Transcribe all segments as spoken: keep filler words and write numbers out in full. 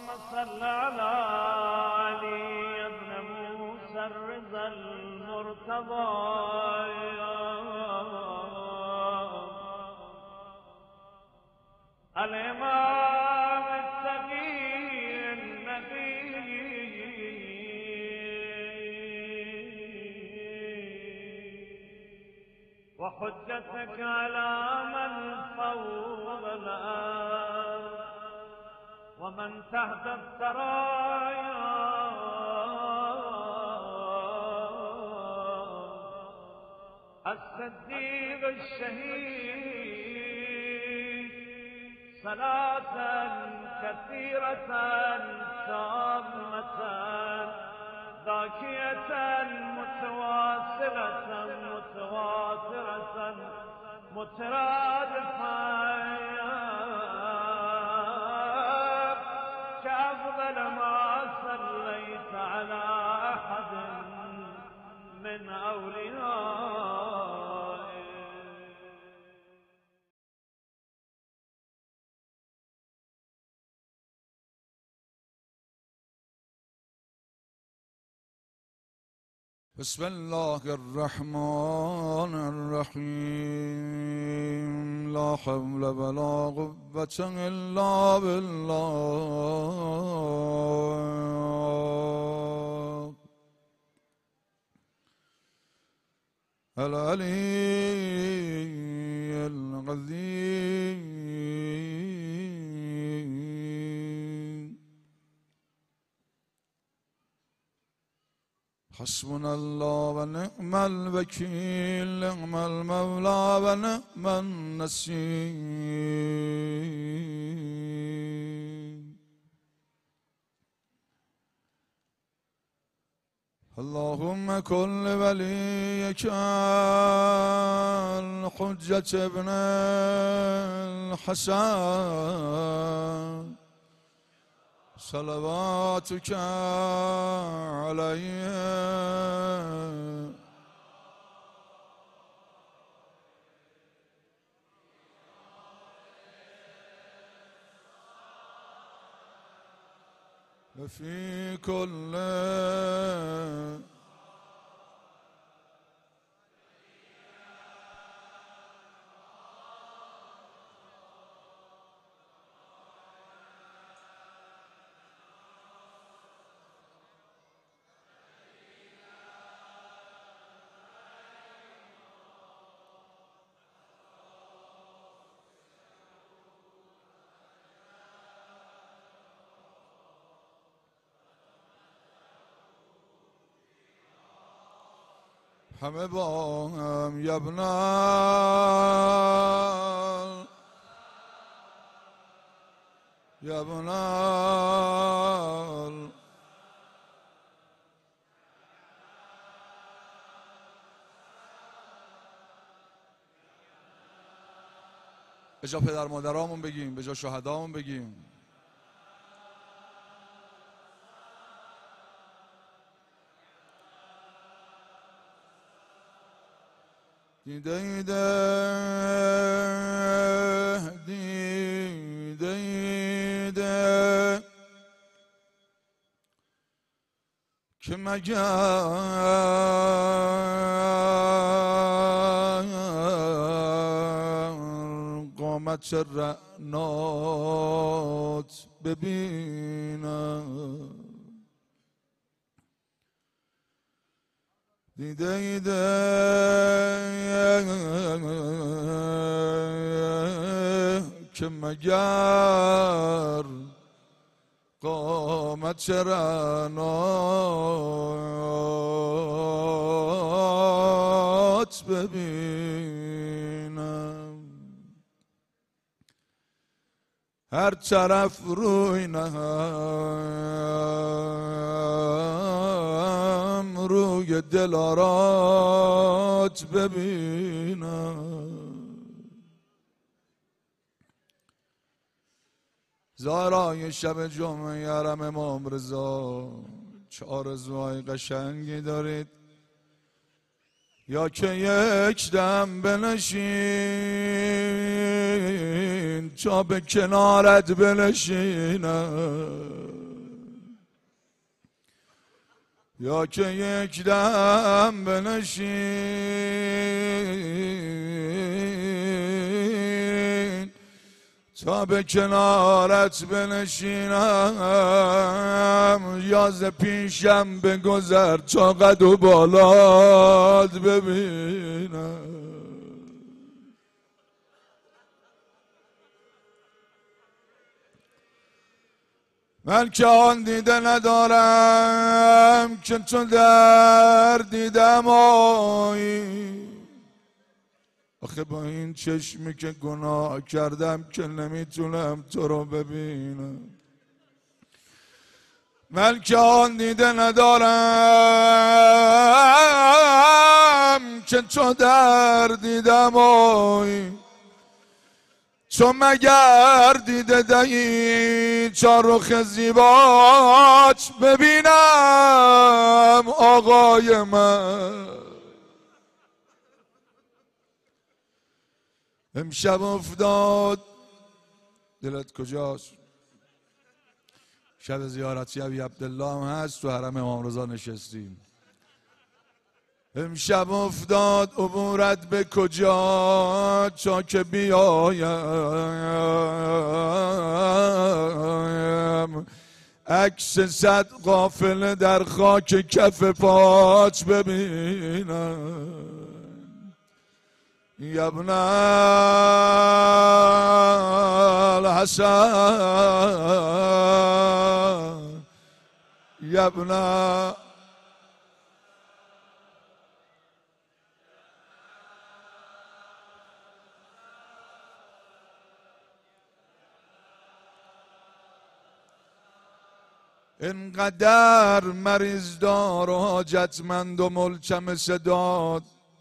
صل على علي بن موسى الرضا المرتضى الإمام التقي النبي وحجتك على من فوق الأرض ومن تحت الثرايا الصديق الشهيد صلاة كثيرة تامة ذاكية متواصلة متواترة مترادفة كأفضل ما صليت على أحد من أوليائك. بسم الله الرحمن الرحيم لا حول ولا قوة إلا بالله العلي العظيم. حسبنا الله ونعم الوكيل نعم المولى ونعم النصير. اللهم كن لوليك الحجة ابن الحسن صلواتك عليه وفي كل همه با هم یبنال یبنال به جا پدر مادرامون بگیم، به جا شهدامون بگیم. دیده دیده دیده دیده که مگر قامت رعنات ببینم. دیده دیده که مگر قامت رعنات ببینم. هر طرف روی نهم روی دلارات ببینم. زارای شب جمعه حرم امام رضا چه آرزوهای قشنگی دارید؟ یا که یک دم بنشین ببین تا به کنارت بنشینم، یا که یک دم بنشین تا به کنارت بنشینم، یا ز پیشم بگذر تا قد و بالات ببینم. من که آن دیده ندارم که تو در دیدم آیی، آخه با این چشمی که گناه کردم که نمیتونم تو رو ببینم. من که آن دیده ندارم که تو در دیدم آیی، تو مگر دیده دهی تا رخ زیبات ببینم آقای من. امشب افتاد دلت کجاست؟ شب زیارتی ابی عبدالله هم هست، تو حرم امام رضا نشستیم. امشب افتاد عبورت به کجا تا که بیایم، عکس صد قافله در خاک کف پات ببینم. یبن الحسن یبن اینقدر مریض دار و حاجتمند و ملتمس داد،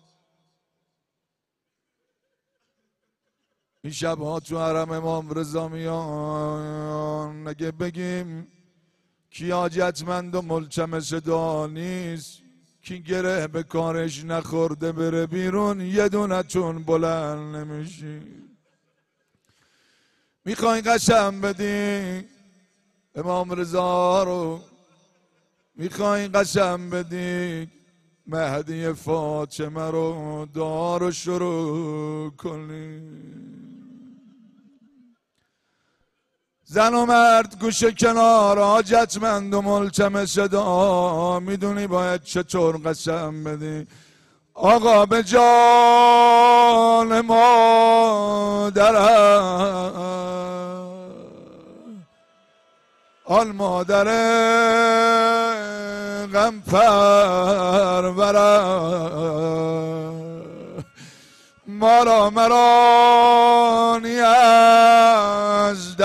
این شبها تو حرم امام رضا میان، اگه بگیم کی حاجتمند و ملتمس داد نیست، کی گره به کارش نخورده بره بیرون، یه دونتون بلند نمیشی. میخوای قسم بدی امام رضا رو، میخوای قسم بدی مهدی فاطمه رو، دعا رو شروع کنی. زن و مرد گوشه کنار، حاجتمند و ملتمس دعا، میدونی باید چطور قسم بدی؟ آقا به جان مادرم، آن مادر غم پرورم، ما را مرانی از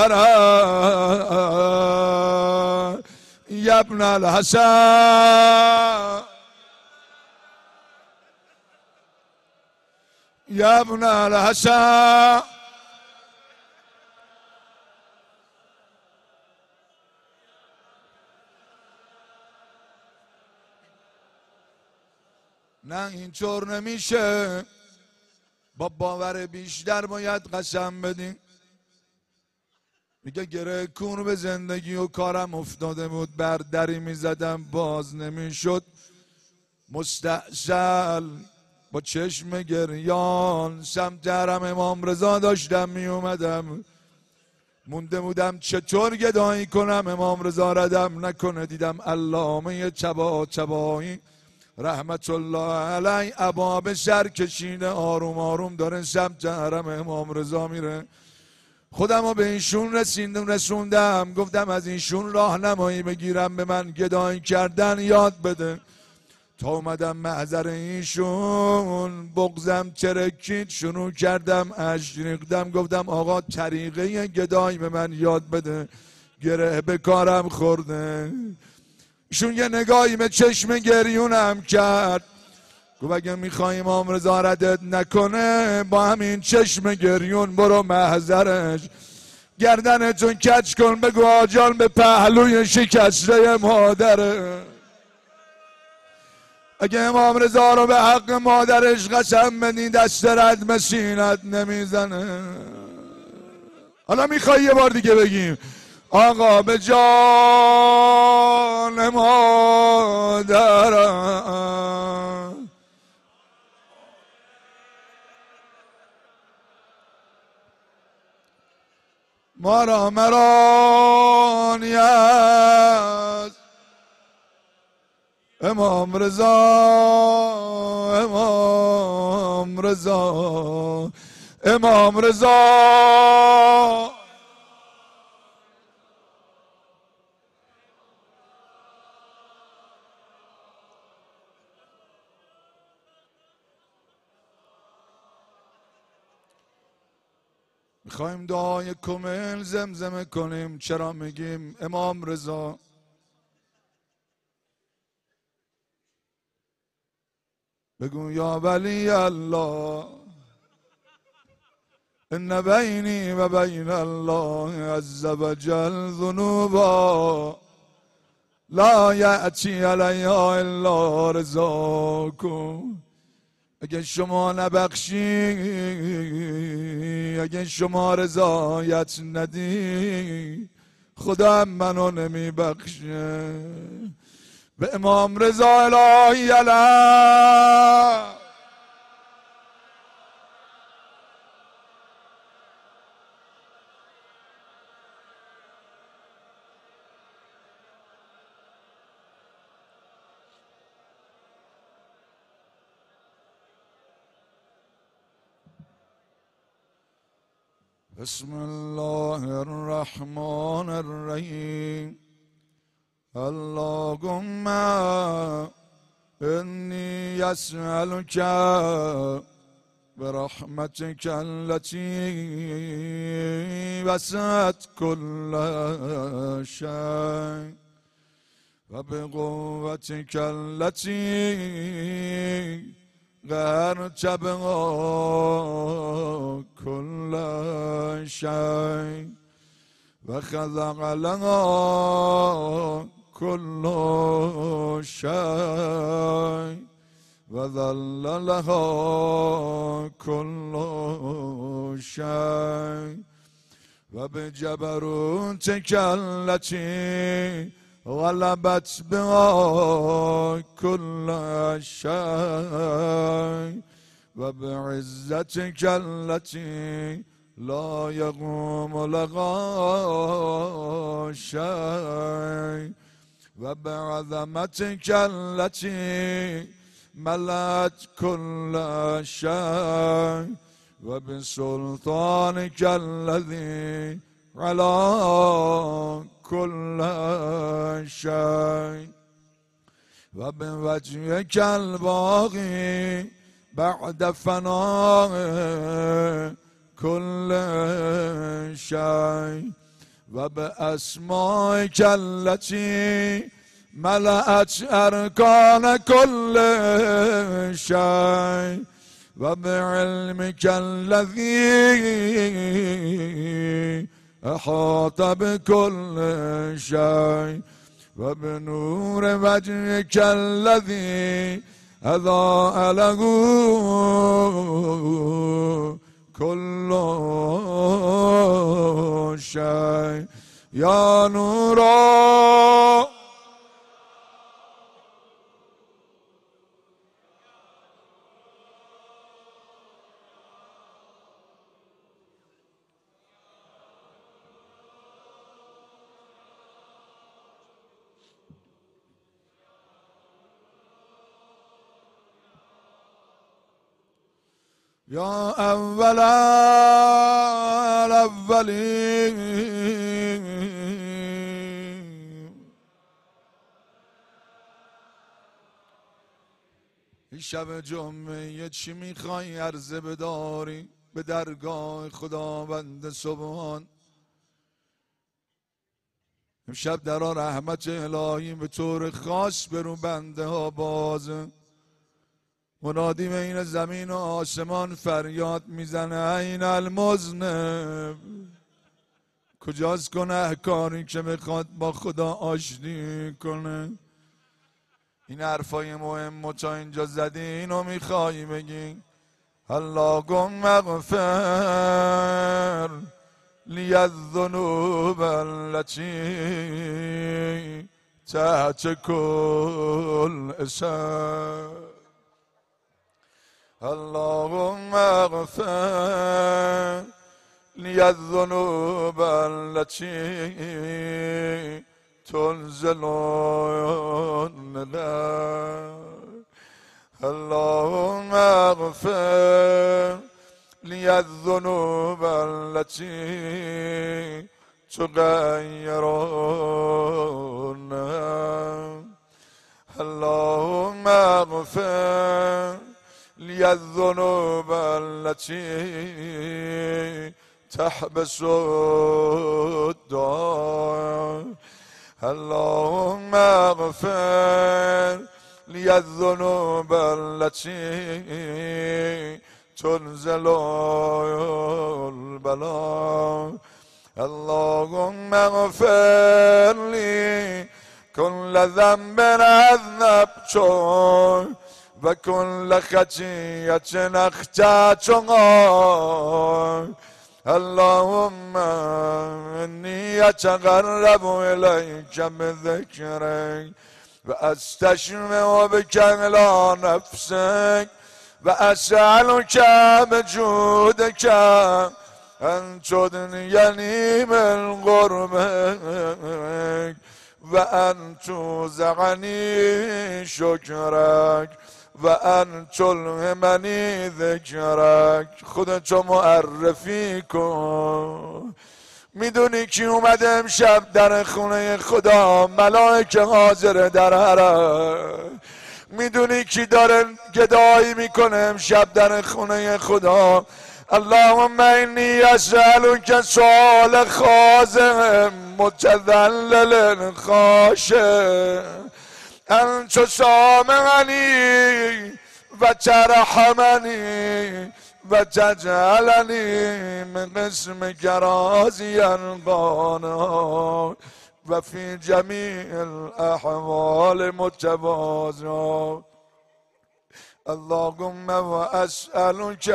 درم. یبن الحسن یبن الحسن نه اینطور نمیشه، با باور بیشتر باید قسم بدیم. میگه گره کون به زندگی و کارم افتاده بود، بر دری میزدم باز نمیشد، مستعجل با چشم گریان سمت حرم امام رضا داشتم میومدم، مونده بودم چطور گدایی کنم امام رضا ردم نکنه. دیدم علامه چبا چبایی رحمت الله علی ابواب سر کشیده آروم آروم داره سمت حرم امام رضا میره. خودم رو به ایشون رسیندم رسوندم، گفتم از ایشون راهنمایی بگیرم، به من گدایی کردن یاد بده. تا اومدم محضر ایشون بغزم ترکید، شروع کردم اشک ریختم، گفتم آقا طریقه گدایی به من یاد بده، گره به کارم خورده. ایشون یه نگاهی به چشم گریونم کرد، گفت اگه میخوای امام رضا ردت نکنه با همین چشم گریون برو محضرش، گردنتون کج کن بگو آجال به پهلوی شکسته مادره. اگه امام رضا رو به حق مادرش قسم بدی دست رد به سینت نمیزنه. حالا میخوای یه بار دیگه بگیم آقا به جان مادرم ما را مرانی است امام رضا امام رضا امام رضا میخوایم دعای کامل زمزمه کنیم. چرا میگیم امام رضا؟ بگو یا ولی الله ان بینی و بین الله عز وجل ذنوبا لا یأتی علیها الا رضاکم. اگه شما نبخشی، اگه شما رضایت ندی، خدا هم منو نمیبخشه. به امام رضا الهی علیه بسم الله الرحمن الرحیم. اللهم انی اسألک برحمتک التي وسعت كل شيء و بقوتك التي قهرت بها كل شيء و خضع لها كل شيء و ذل لها كل شيء و بجبروتك التي غلبت بها كل شيء و بعزتك التي لا يقوم لها شيء و بعظمتك التي ملأت كل شيء و بسلطانك الذي على كل شيء و بوجهك الباقي بعد فناء كل شيء و بأسمائك التي ملأت أركان كل شيء و بعلمك الذي أحاط بكل شيء و بنور وجهك الذي أضاء له كل شيء يا نورا يا أول الأولين. این شب جمعه چی میخوای عرضه بداری به درگاه خداوند سبحان؟ امشب در رحمت الهی به طور خاص برو بنده ها بازه. منادی بین زمین و آسمان فریاد میزنه این المذنب، کجاست گنهکاری که میخواد با خدا آشتی کنه؟ این حرفای مهم تا اینجا زدی، اینو میخوایی بگی اللهم اغفر لی الذنوب التي تحت كل اسم اللهم اغفر لی الذنوب التي تنزل الندم اللهم اغفر لی الذنوب التي تغير الندم اللهم اغفر لی الذنوب التي تحبس الدعاء اللهم اغفر لی الذنوب التي تنزل البلاء اللهم اغفر لي كل ذنب اذنبته و كل خطيئة اخطأتها اللهم إني أتقرب إليك بذكرك وأستشفع بك على نفسك وأسألك بجودك أن تدنيني من قربك وأن توزعني شكرك وأن تلهمني ذکرک. خودتو معرفی کن. میدونی کی اومده امشب در خونه خدا؟ ملائکه حاضر در حرم. میدونی کی داره گدایی میکنه امشب در خونه خدا؟ اللهم اینی اسألک سؤال خاضع متذلل خاشع ان تسامحنی و ترحمنی و تجعلنی من قسمک راضیا قانا و فی جمیع الاحوال متواضعا. اللهم و اسألک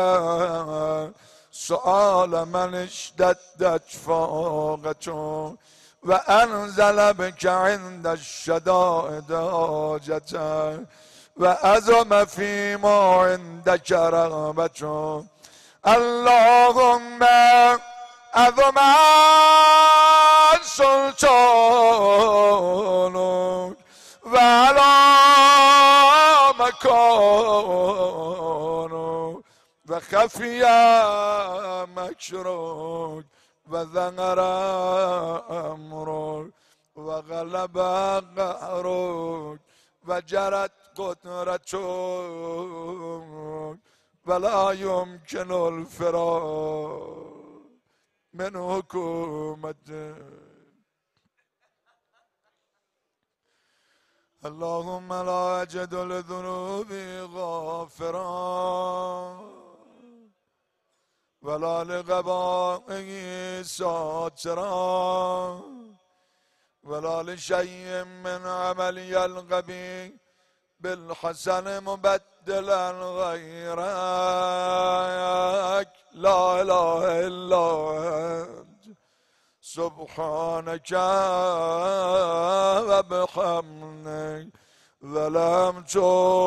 سؤال من اشتدت فاقته و انزل بك عند الشدائد حاجته و عظم فيما عندك رغبته. اللهم عظم سلطانك و علی مكانك و خفی مکرک و ظهر امرک و غلب قهرک و جرت قدرتک ولا يمكن الفرار من حکومتک. اللهم لا أجد لذنوب غافرا ولا لقبائه ساترا ولا لشيء من عملي القبيح بالحسن مبدلا غيرك. لا إله إلا أنت سبحانك وبحمدك ظلمت.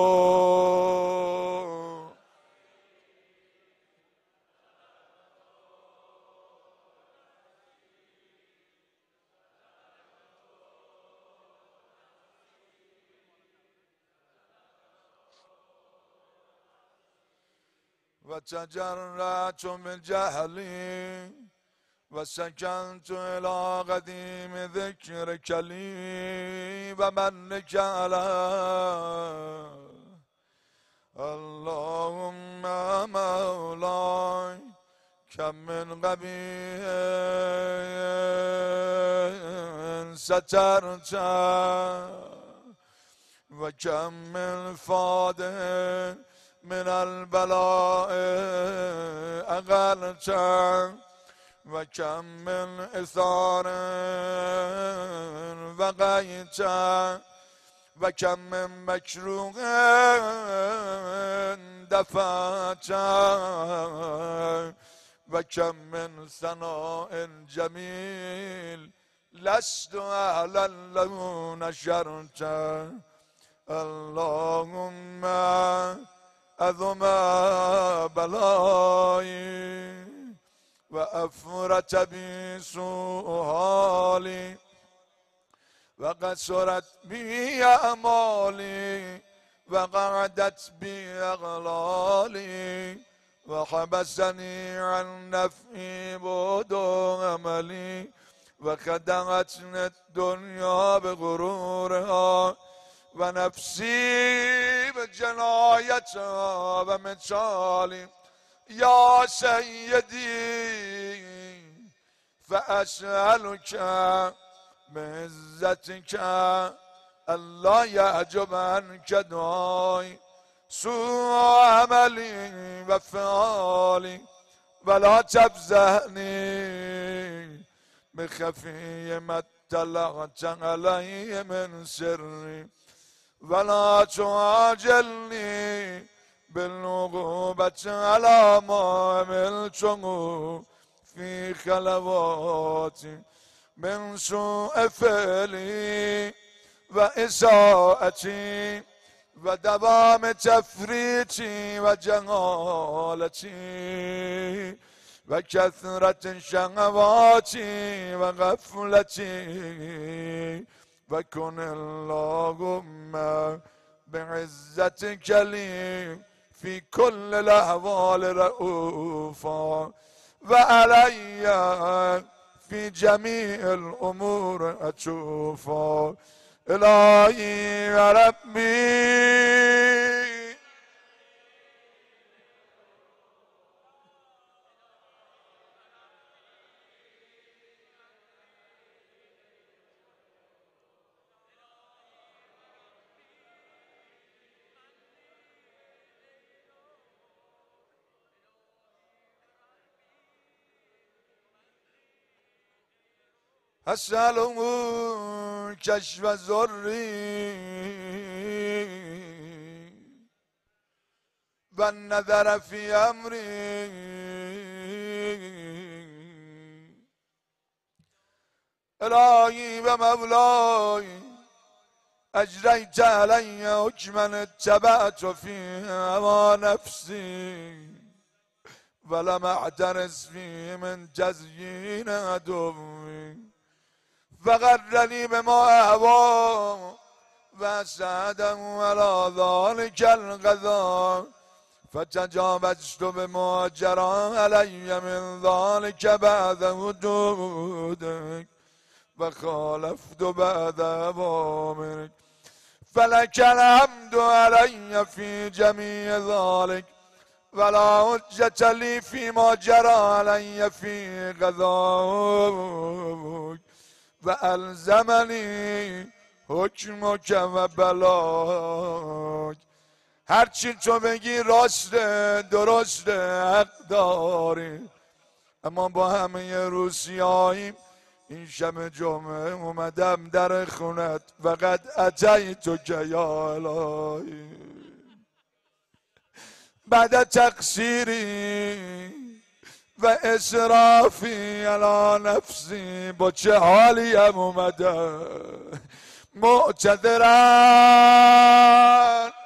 وتجرعت بالجهل وسكنت إلى قديم ذكرك لي ومنك علي. اللهم مولاي كم من قبيح سترت وكم من فاضح من البلاء أغلت وكم من إثار وقيت وكم من مكروه دفعت و کم من ثناء جمیل لست اهلا له نشرت اللهم عظم بلایی و افرت بی سوء حالی و قصرت بی اعمالی و قعدت بی اغلالی و حبسنی عن نفعی بود عملی و خدعتنی الدنیا بغرورها و نفسی بجنایتها و مثالی یا سیدی فاسألک بعزتك الله يعجب عنك دعائي سوء عملي وفعالي ولا تفزعني بخفي ما اطلعت عليه من سري ولا تعاجلني بالعقوبة على ما عملته في خلواتي من سوء فعلي و اساءتي و دوام تفریطی و جهالتی و کثرت شهواتی و غفلتی و کن اللهم بعزتك لي في كل الاحوال رؤوفا و علی في جميع الأمور أشوفا إلهي يا ربي أسأله كشف ذري والنظر في أمري إلهي ومولاي أجريت علي حكما اتبعت فيه هوى نفسي ولم أعترس فيه من تزيين عدوي فغرني بما أهوى وسعده على ذلك القضاء فتجاوزت بما جرى علي من ذلك بعد حدودك وخالفت بعد أوامرك فلك الحمد علي في جميع ذلك ولا حجة لي فيما جرى علي في قضاءك وألزمني حکمک و بلاک هرچی تو بگی راسته درسته حق داری اما با همه روسیاییم این شب جمعه اومدم در خونت وقد اتیتو که یا الهی بعد تقصیری و اسرافی علی نفسی با چه حالی هم اومده معتذران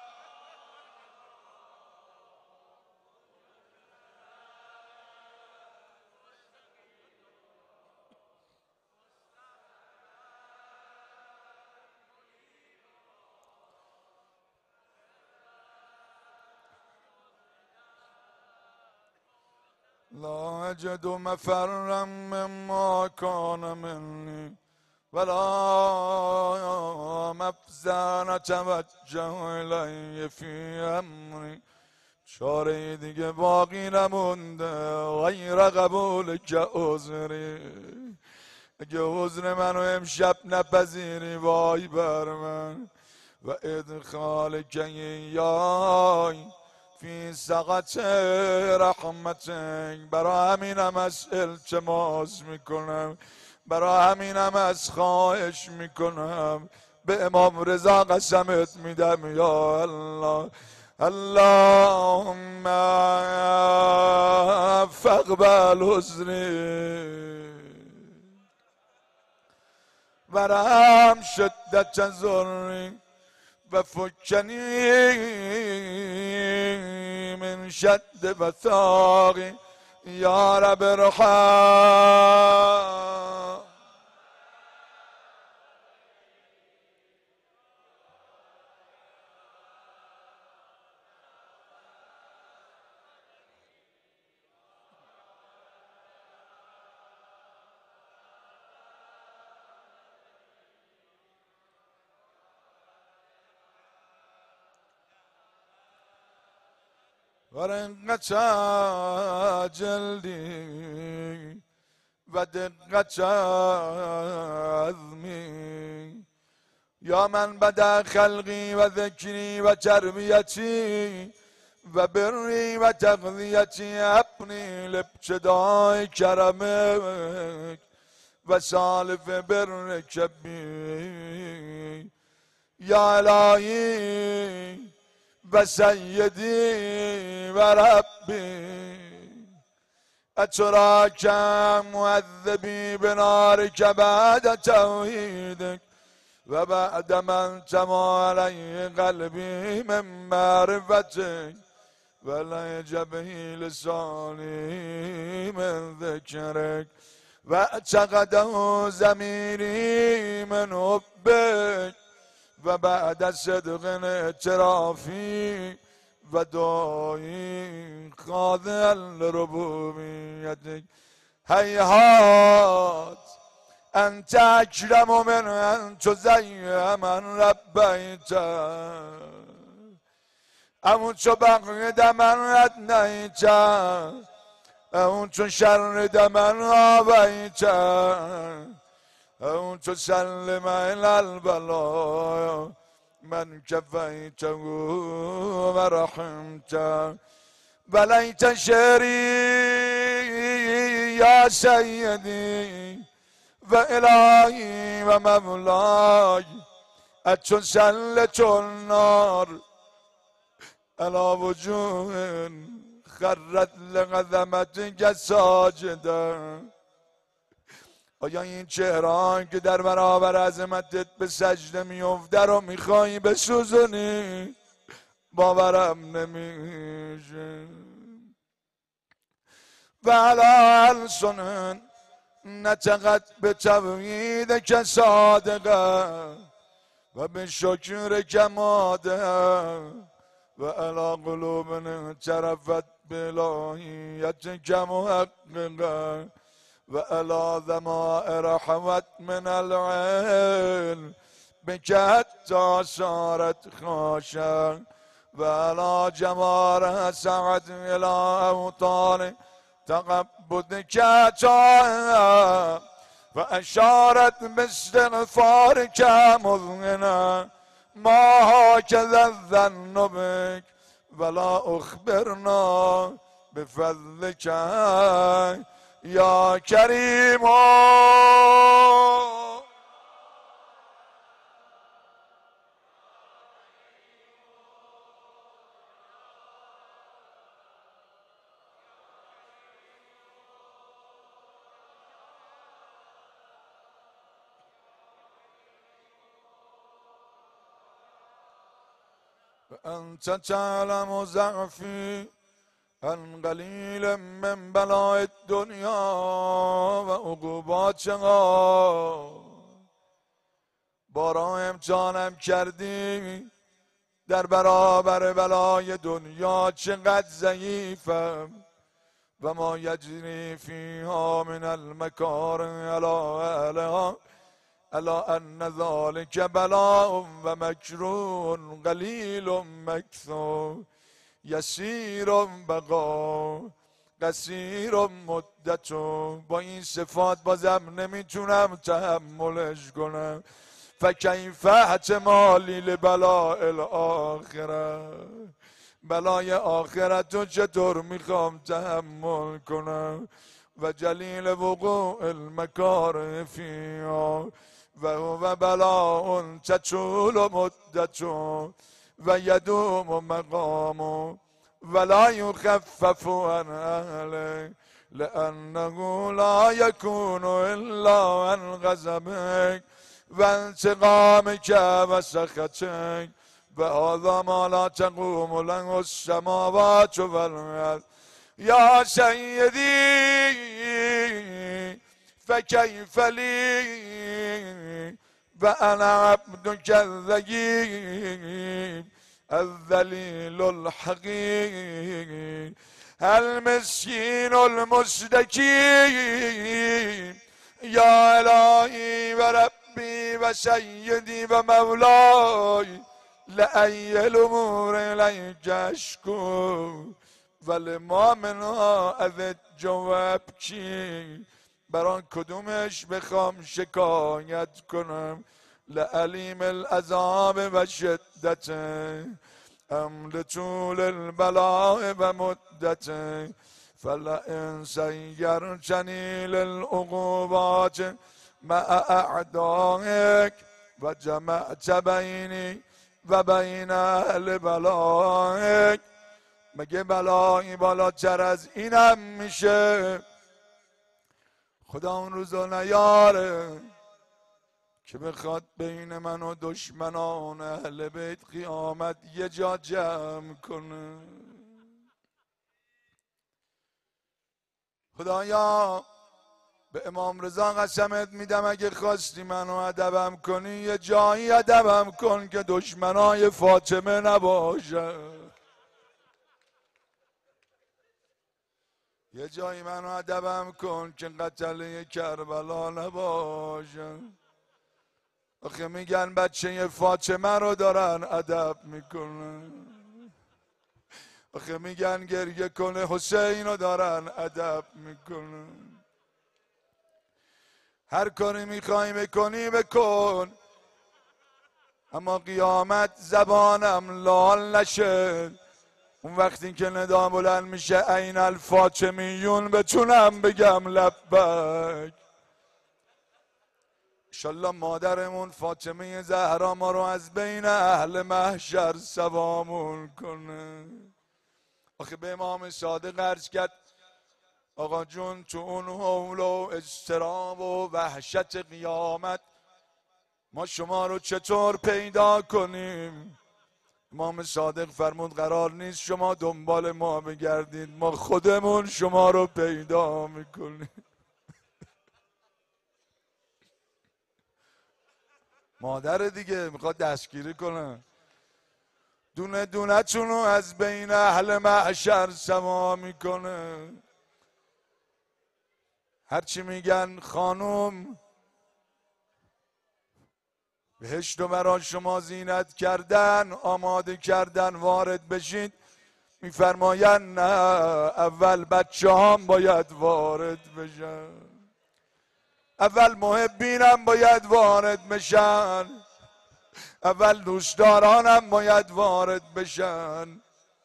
لا أجد مفرا مما كان مني ولا مفزع نتوجه إلي في أمري چاره دیگه باقی نمونده غیر قبول که عذری اگه عذر منو امشب نپذیری وای بر من و ادخال که یای فی سقط رحمتک برا همینم از التماس میکنم برا همینم از خواهش میکنم به امام رضا قسمت میدم یا الله اللهم فاقبل حزني ورحم شدة ضري وفكني من شد وثاقي يا رب ارحم. ورقة جلدي ودقة عظمي يا من بدا خلقي وذكري وتربيتي وبري وتغذيتي أبني لابتداء كرمك وسالف برك بي يا إلهي وسيدي وربي أتراك معذبي بنارك بعد توحيدك وبعد ما انتمى علي قلبي من معرفتك ولا يجبه لساني من ذكرك واعتقده ضميري من حبك وبعد صدق اعترافي ودعائي خاضعا لربوبيتك هيهات أنت أكرم من أن تزيح من ربيت أموت بغد من أدنيت أموت شرد من غابيت أو تسلم إلى البلاء من كفيته ورحمته بليت شري يا سيدي وإلهي ومولاي أتسلت النار على وجوه خرت لعظمتك ساجدا. آیا این چهران که در برابر عظمتت به سجده میفته رو میخوایی بسوزونی؟ باورم نمیشه. و علی السنن نطقت به توحیدک صادقه و به شکرک مادها و علی قلوبنا اعترفت بالهیتک محققه و علی ضمائر حوت من العلم بک حتی صارت خاشع و علی جمار سعت الى اوطان تقبضک طاعه و اشارت باستغفارک مذعنه ما هکذا الظن بک ولا اخبرنا بفضلک یا کریم. انت تعلم ضعفی ان قلیل من بلاء الدنیا و عقوباتها. بارا امتحانم کردی در برابر بلای دنیا چقدر ضعیفم و ما یجری فیها من المکارم علی اهلها الا ان ذلك بلاء و مکروه قلیل مکثور یسیر بقا قصیر مدت. با این صفات بازم نمیتونم تحملش کنم. فکیف احتمالی لبلاء الاخره، بلای آخرت رو چطور میخوام تحمل کنم. و جلیل وقوع المکاره فیها و هو بلاء تطول مدته و یدوم مقام ولا یخفف عن اهله لانه لا یکون الا عن غضبک و انتقامک و سخطک و هذا ما لا تقوم له السماوات والارض یا سیدی فکیف لی و انا عبدک الذلیل الذلیل الحقیر المسکین المستکین یا الهی و ربی و سیدی و مولای لأی الامور الیک اشکو ولما منها از جواب چی بران کدومش بخوام شکایت کنم لعلیم العذاب و شدت ام لطول البلاء و مدت فلئن سیرتنی للعقوبات مع اعدائک و جمعت بینی و بین اهل بلائک مگه بلایی بالاتر از اینم میشه؟ خدا اون روزو نیاره که بخواد بین من و دشمنان اهل بیت قیامت یه جا جمع کنه. خدایا به امام رضا قسمت میدم اگه خواستی منو ادبم کنی یه جایی ادبم کن که دشمنای فاطمه نباشه، یه جایی منو ادبم کن که قتله کربلا نباشه. آخه میگن بچه فاطمه رو دارن ادب میکنن، آخه میگن گریه کنه حسین رو دارن ادب میکنن. هر کاری میخوای بکنی بکن، اما قیامت زبانم لال نشه. اون وقتی که ندا بلند میشه این الفاطمیون بتونم بگم لبک. انشالله مادرمون فاطمه زهرا ما رو از بین اهل محشر سوامون کنه. آخه به امام صادق عرض کرد آقا جون تو اون حول و اضطراب و وحشت قیامت ما شما رو چطور پیدا کنیم؟ امام صادق فرمود قرار نیست شما دنبال ما بگردید، ما خودمون شما رو پیدا میکنیم. مادر دیگه میخواد دستگیری کنه، دونه دونه تونو از بین اهل محشر سوا میکنه. هرچی میگن خانوم بهشت و برای شما زینت کردن آماده کردن وارد بشید، میفرماین نه اول بچه هم باید وارد بشن، اول محبینم باید وارد بشن، اول دوستدارانم باید وارد بشن.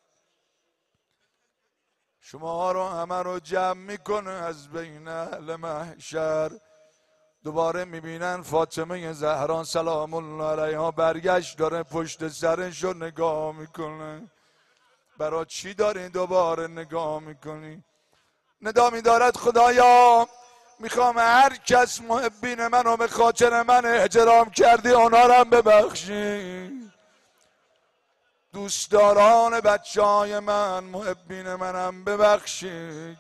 شما رو همه رو جمع میکنه از بین اهل محشر. دوباره میبینن فاطمه زهرا سلام الله علیها برگشت داره پشت سرش رو نگاه میکنه. برای چی داری دوباره نگاه میکنی؟ ندا میدارد خدایا میخوام هر کس محبین منو به خاطر من احترام کردی اونا رو هم ببخشی، دوستداران بچه های من محبین منم ببخشید.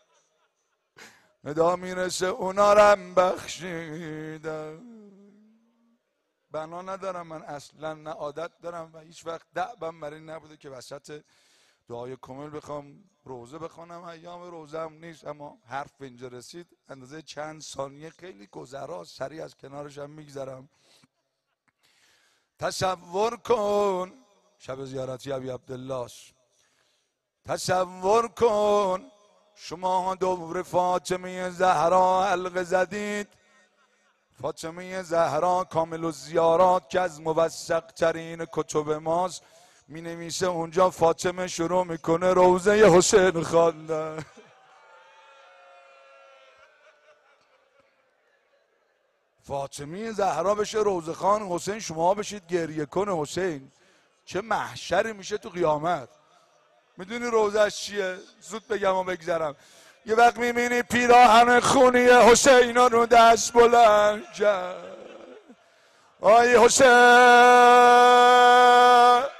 ندا میرسه اونا رو هم بخشیدم. بنا ندارم من اصلا، نه عادت دارم و هیچ وقت دعبم برای نبوده که وسط دعای کامل بخوام روزه بخونم. ایام روزه هم نیست، اما حرف اینجا رسید اندازه چند ثانیه خیلی گذرا سریع از کنارش هم میگذرم. تصور کن شب زیارتی ابی عبدالله است. تصور کن شما دور فاطمه زهرا حلقه زدید. فاطمه زهرا کامل الزیارات که از موثق ترین کتب ماست، می نویسه اونجا فاطمه شروع میکنه روزه حسین خواندن. فاطمه زهرا بشه روزه خان حسین، شما بشید گریه کن حسین. چه محشری میشه تو قیامت. میدونی روزش چیه؟ زود بگم و بگذرم. یه وقت میبینی پیراهن خونی حسین رو دست بلند کرد، آی حسین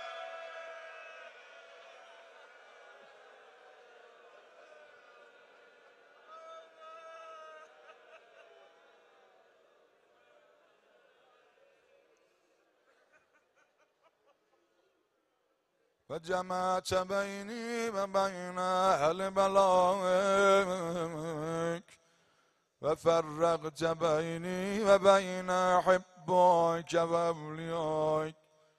و جمعت بینی و بین اهل بلایک و فرقت بینی و بین حبایک و اولیایک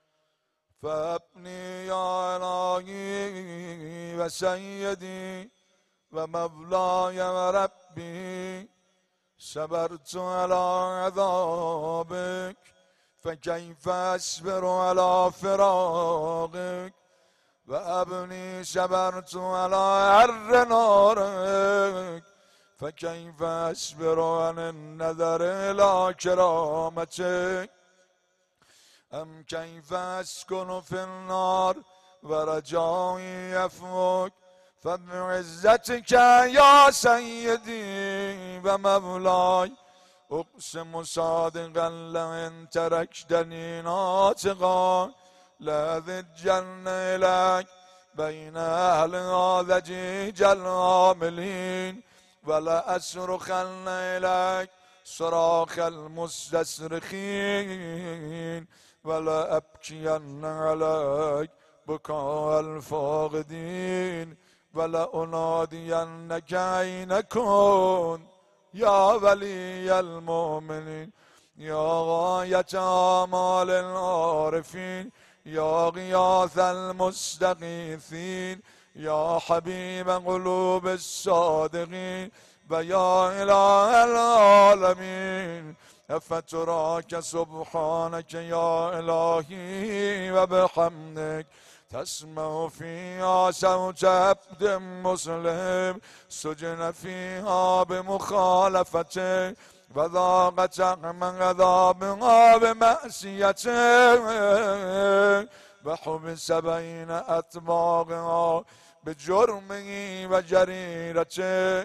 فابنی یا الهی و سیدی و مولای و ربی صبرت علی عذابک فکیف اصبر علی فراقک و ابنی صبرت علی حر نارک فکیف اصبر عن النظر الی کرامتک ام کیف اسکن فی النار و رجایی عفوک فبعزتک یا سیدی و مولای اقسم صادقا لئن ترکتنی ناطقا لأذجن إليك بين أهل هذا جيج العاملين ولأصرخن إليك صراخ المستصرخين ولأبكين عليك بكاء الفاقدين ولأنادينك أين كنت يا ولي المؤمنين يا غاية آمال العارفين يا غياث المستغيثين يا حبيب قلوب الصادقين ويا إله العالمين فتراك سبحانك يا إلهي وبحمدك تسمع فيها صوت عبد مسلم سجن فيها بمخالفتك وذاق طعم عذابها بمعصيتك وحبس بين أطباقها بجرمه وجريرته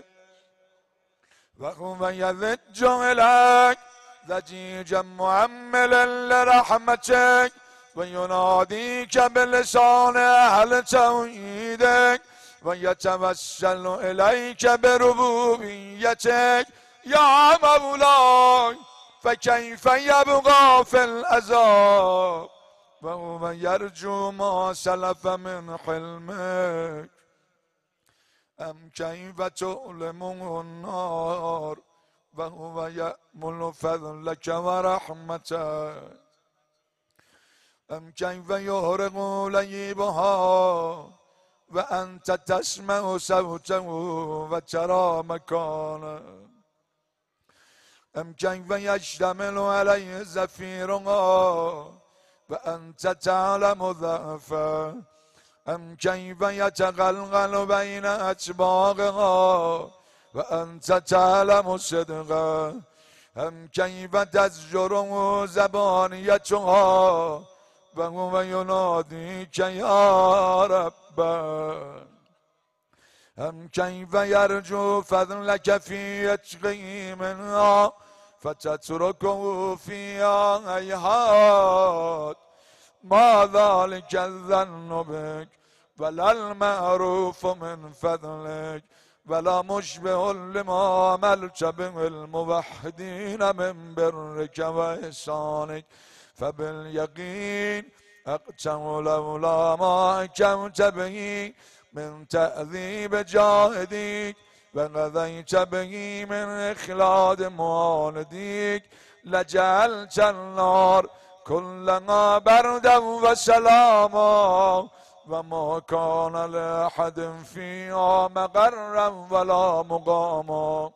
وهو يذج إليك ضجيجا معملا لرحمتك ويناديك بلسان أهل توحيدك ويتوسل إليك بربوبيتك يا مولاي فكيف يبقى في العذاب وهو يرجو ما سلف من حلمك أم كيف تؤلمه النار وهو يأمل فضلك ورحمتك أم كيف يهرق ليبها وأنت تسمع صوته وترى مكانه أم كيف يشتمل عليه زفيرها وأنت تعلم ضعفه أم كيف يتغلغل بين أطباقها وأنت تعلم صدقه أم كيف تزجره زبانيتها وهو يناديك يا رب أم كيف يرجو فضلك في عتقه منها فتتركه فيها هيهات ما ذلك الظن بك ولا المعروف من فضلك ولا مشبه لما عملت به الموحدين من برك وإحسانك فباليقين أقسم لولا ما حكمت به من تأذيب جاهديك وقضيت به من إخلاد معانديك لجعلت النار كلها بردا وسلاما وما كان لأحد فيها مقرا ولا مقاما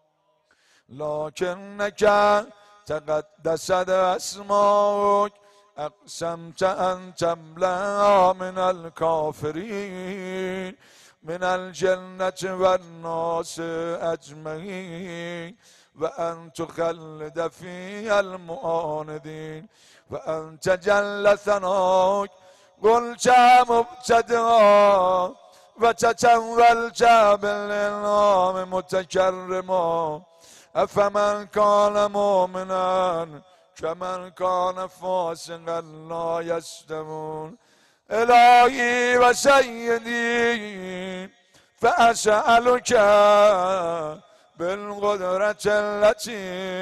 لكنك تقدست أسماؤك أقسمت أن تملأ من الكافرين من الجنة والناس أجمعين وأن تخلد فيها المعاندين وأن تجل ثناؤك قل چه مبتدا و تتول چه بالنام متکرما افمن کان مؤمنا کمن کان فاسقا لا یستوون الهی و سیدی فاسألک بالقدرة التي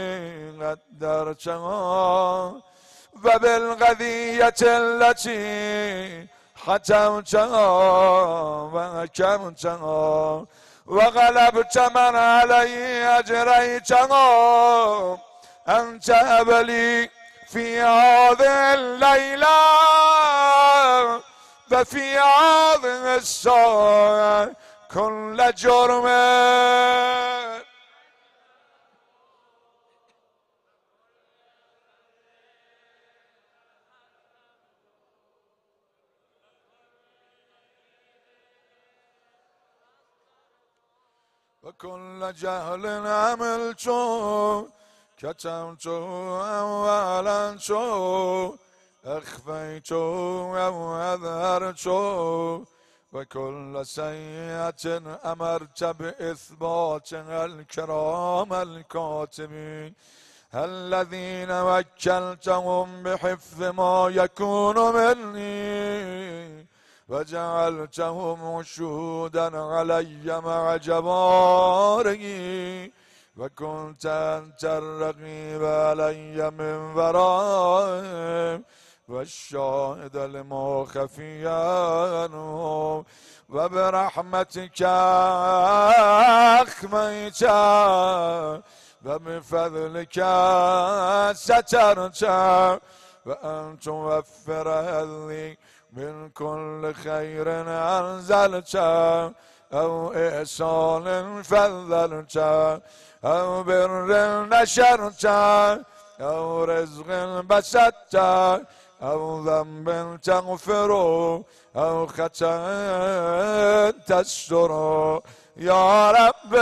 قدرتها و بالقضية التي حتمتها و حكمتها و غلبت من علي أجريتها أنت أبلي في هذه الليلة وفي هذه الساعة كل جرم وكل جهل عملت كتمت أولا أخفيت أو أظهرت وكل سيئة أمرت بإثباتها الكرام الكاتبين الذين وكلتهم بحفظ ما يكون مني وجعلتهم شهودا علي مع جباري وكنت أنت الرقيب علي من ورائهم والشاهد لما خفي عنهم وبرحمتك أخفيت وبفضلك سترت وأن توفر هذي من كل خير أنزلت أو إحسان فضلت أو بر نشرت أو رزق بسطت أو ذنب تغفر أو خطأ تستر يا رب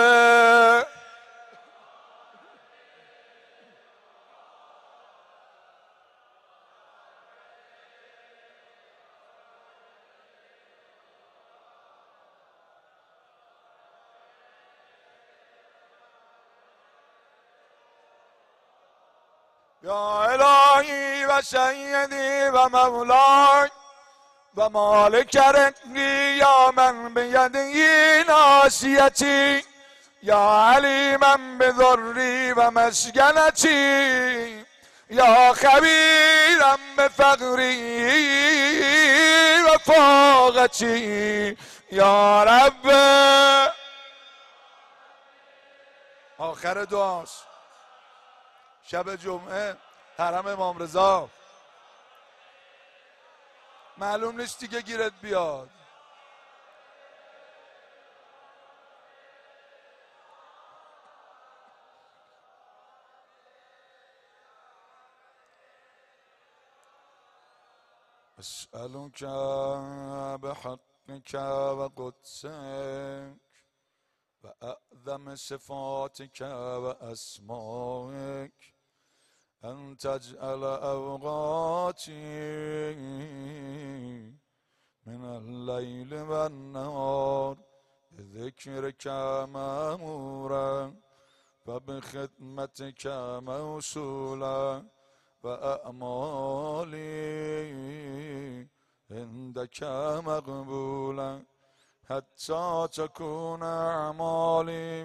يا إلهي وسيدي ومولاي ومالك رزقي يا من بيده ناصيتي يا عليما بضري ومسكنتي يا خبيرا بفقري وفاقتي يا رب. آخر دعاست شب جمعه حرم امام رضا. معلوم نیست دیگه گیرت بیاد. اسألك بحقك وقدسك وأعظم صفاتك وأسمائك أن تجعل أوقاتي من الليل والنهار بذكرك مأمورا وبخدمتك موصولا وأعمالي عندك مقبولا حتى تكون أعمالي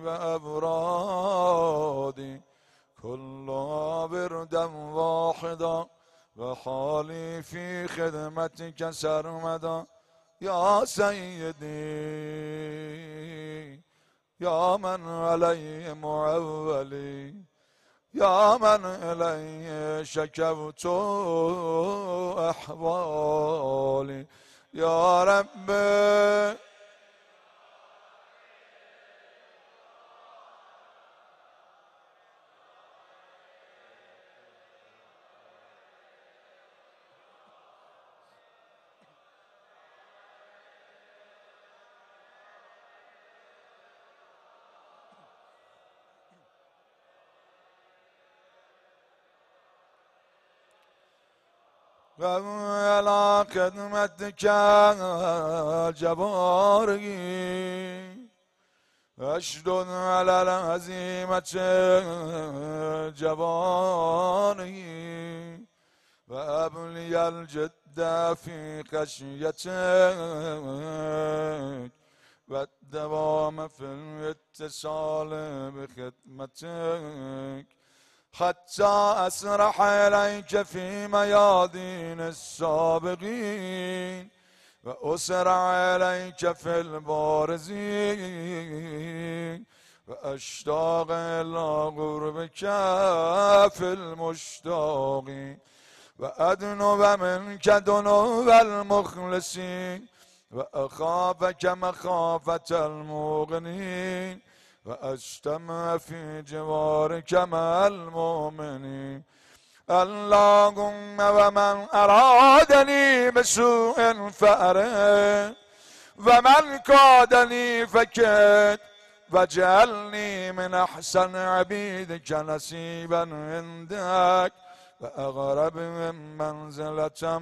وأبرادي كلها بردا واحدا وحالي في خدمتك سرمدا يا سيدي يا من علي معولي يا من إليه شكوت أحوالي يا رب. وإلى خدمتك جباري أشدد على الهزيمة جباري وأبلي الجد في خشيتك والدوام في الاتصال بخدمتك حتى أسرح إليك في ميادين السابقين وأسرع إليك في البارزين وأشتاق إلى قربك في المشتاقين وأدنو منك دنو المخلصين وأخافك مخافة المغنين وأجتمع في جوارك مع المؤمنين اللهم ومن أرادني بسوء فأرد ومن كادني فكد واجعلني من أحسن عبيدك نصيبا عندك وأغرب من منزلة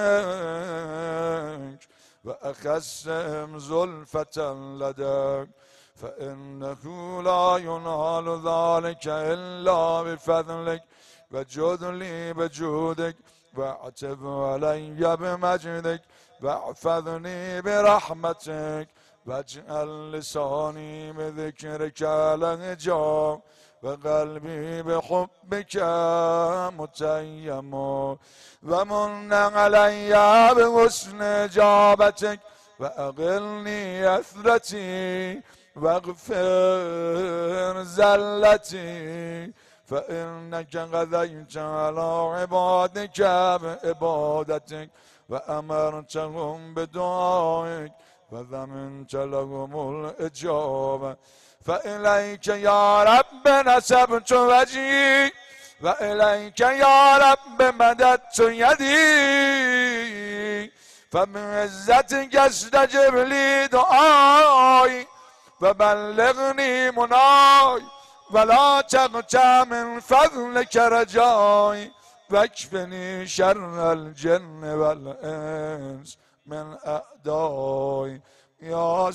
منك وأخسهم زلفة لديك فإنه لا ينال ذلك إلا بفضلك وجد لي بجودك واعتب علي بمجدك واحفظني برحمتك واجعل لساني بذكرك لهجا وقلبي بحبك متيم ومن علي بحسن إجابتك وأغلني أثرتي واغفر زلتي فإنك غذيت على عبادك بإبادتك وأمرتهم بدعائك فضمنت لهم الإجابة فإليك يا رب نسبت وجهي وإليك يا رب مددت يدي فبعزتك استجب لي دعائي وبلغني مناي ولا تقطع من فضلك رجائي واكفني شر الجن والإنس من أعدائي يا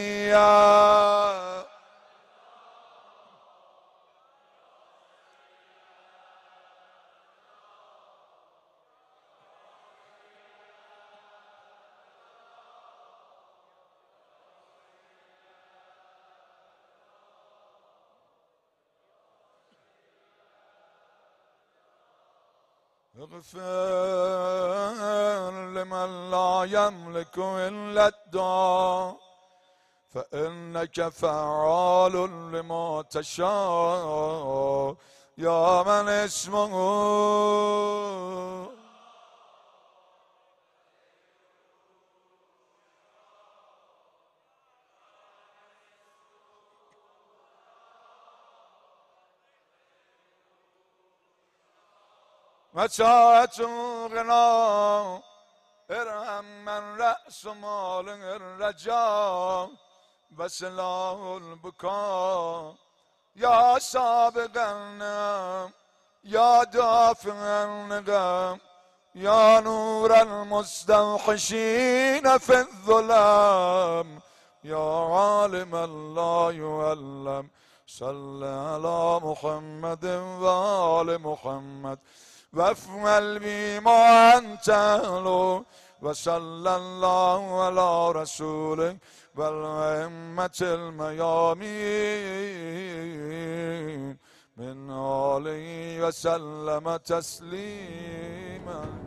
سريع اغفر لمن لا يملك إلا الدعاء فإنك فعال لما تشاء يا من اسمه متاعة الغنى ارحم من رأس مال الرجاء وسلاح البكاء يا سابق النعم يا دافع النقم يا نور المستوحشين في الظلام يا عالم لا يعلم صل على محمد وآل محمد وافعل بما أنت أهله وصلى الله على رسوله والأئمة الميامين من آله وسلم تسليما